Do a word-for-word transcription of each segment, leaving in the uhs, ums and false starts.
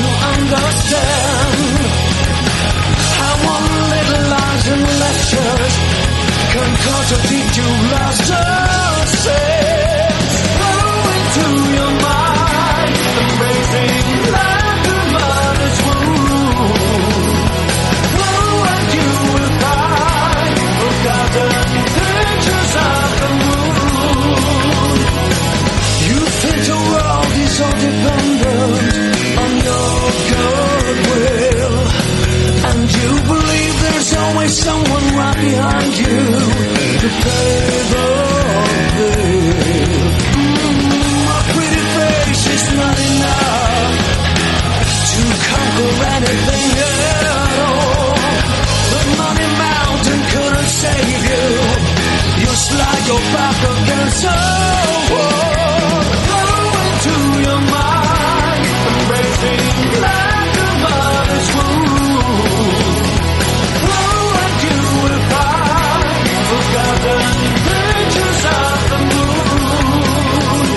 understand how one little lies and lectures can cause a deep you lost yourself. Flow into your mind, embracing like a mother's womb. Flow and you will find forgotten pictures of the moon. You think the world is so dependent on your goodwill, and you believe there's always someone right behind you to pay the bill. Mm, a pretty face is not enough to conquer anything at all. The money mountain couldn't save you. You slide your back against a wall. Flow into your mind, embracing like a mother's womb. Flow and you will find forgotten pictures of the moon.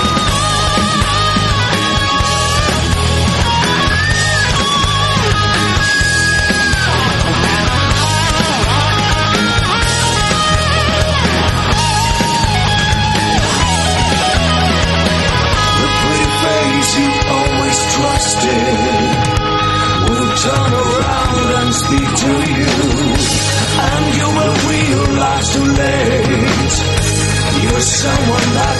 The pretty face you always trusted will turn around and speak to you, and you will realize too late you're someone that